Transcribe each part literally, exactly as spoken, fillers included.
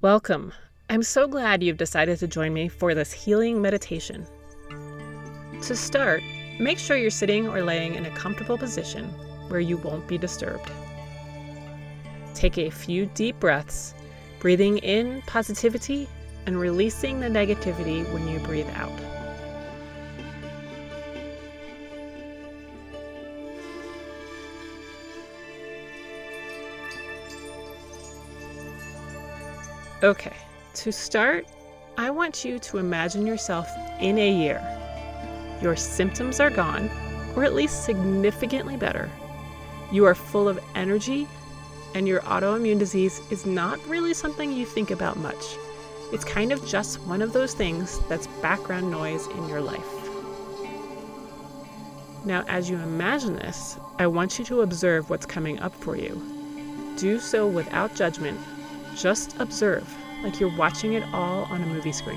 Welcome. I'm so glad you've decided to join me for this healing meditation. To start, make sure you're sitting or laying in a comfortable position where you won't be disturbed. Take a few deep breaths, breathing in positivity and releasing the negativity when you breathe out. Okay, to start, I want you to imagine yourself in a year. Your symptoms are gone, or at least significantly better. You are full of energy, and your autoimmune disease is not really something you think about much. It's kind of just one of those things that's background noise in your life. Now, as you imagine this, I want you to observe what's coming up for you. Do so without judgment. Just observe, like you're watching it all on a movie screen.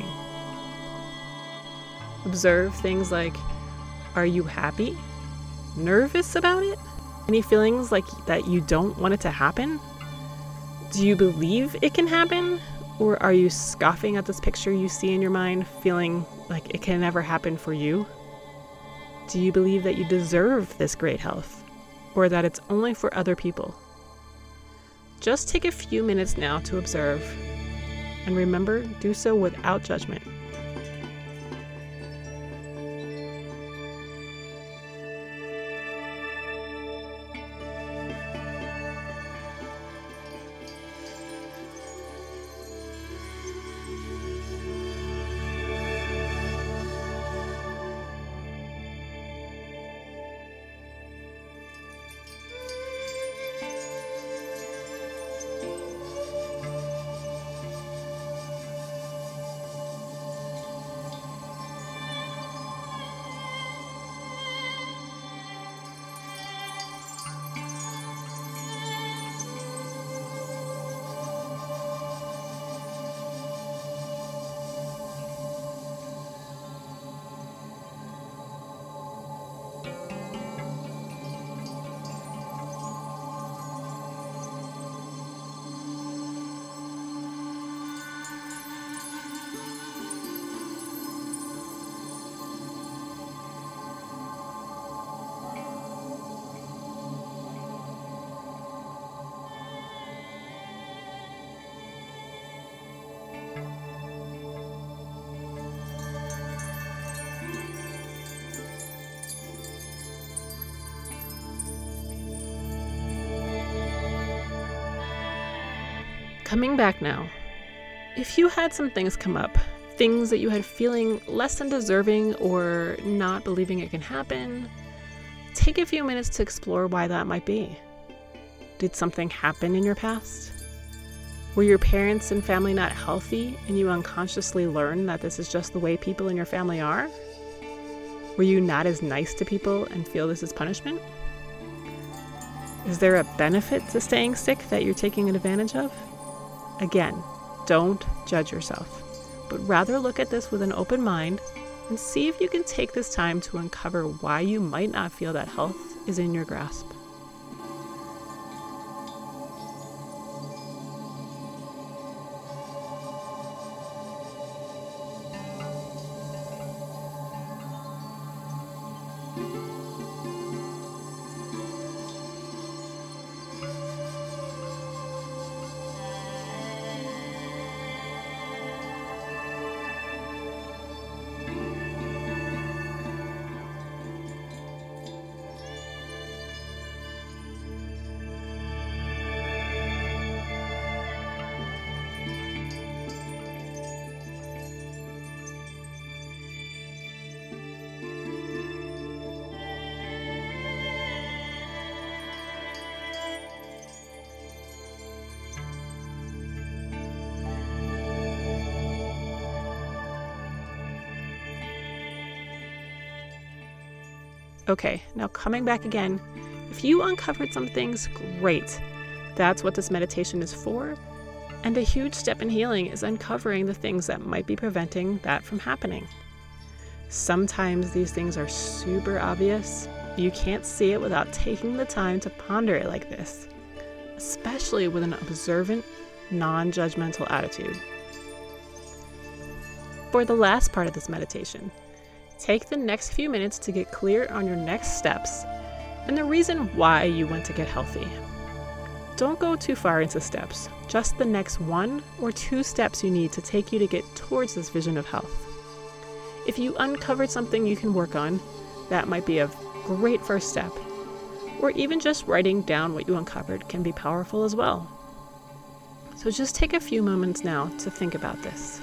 Observe things like, are you happy? Nervous about it? Any feelings like that you don't want it to happen? Do you believe it can happen? Or are you scoffing at this picture you see in your mind, feeling like it can never happen for you? Do you believe that you deserve this great health? Or that it's only for other people? Just take a few minutes now to observe, and remember, do so without judgment. Coming back now, if you had some things come up, things that you had feeling less than deserving or not believing it can happen, take a few minutes to explore why that might be. Did something happen in your past? Were your parents and family not healthy and you unconsciously learned that this is just the way people in your family are? Were you not as nice to people and feel this is punishment? Is there a benefit to staying sick that you're taking advantage of? Again, don't judge yourself, but rather look at this with an open mind and see if you can take this time to uncover why you might not feel that health is in your grasp. Okay, now coming back again, if you uncovered some things, great. That's what this meditation is for. And a huge step in healing is uncovering the things that might be preventing that from happening. Sometimes these things are super obvious. You can't see it without taking the time to ponder it like this, especially with an observant, non-judgmental attitude. For the last part of this meditation, take the next few minutes to get clear on your next steps and the reason why you want to get healthy. Don't go too far into steps, just the next one or two steps you need to take you to get towards this vision of health. If you uncovered something you can work on, that might be a great first step. Or even just writing down what you uncovered can be powerful as well. So just take a few moments now to think about this.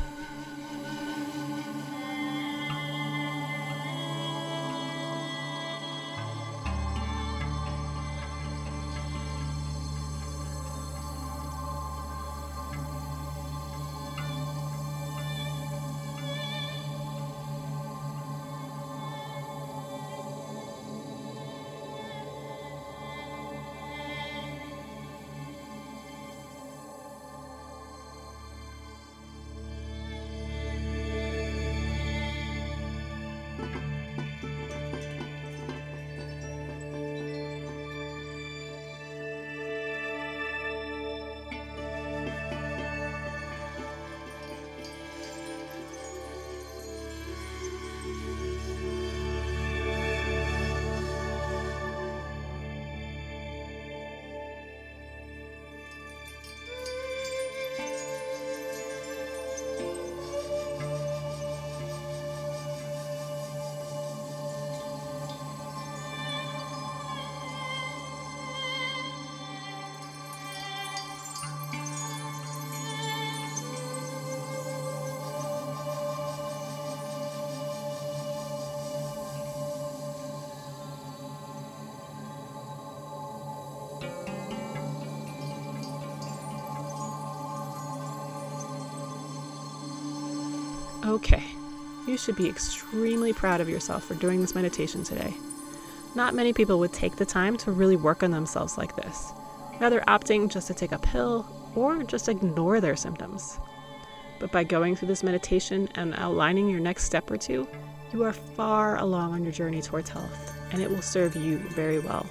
Okay, you should be extremely proud of yourself for doing this meditation today. Not many people would take the time to really work on themselves like this, rather opting just to take a pill or just ignore their symptoms. But by going through this meditation and outlining your next step or two, you are far along on your journey towards health, and it will serve you very well.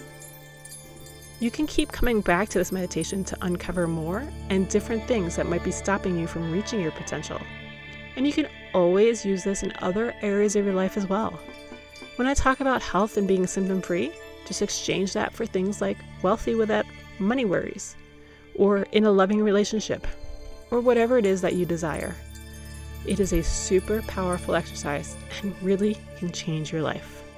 You can keep coming back to this meditation to uncover more and different things that might be stopping you from reaching your potential. And you can always use this in other areas of your life as well. When I talk about health and being symptom-free, just exchange that for things like wealthy without money worries, or in a loving relationship, or whatever it is that you desire. It is a super powerful exercise and really can change your life.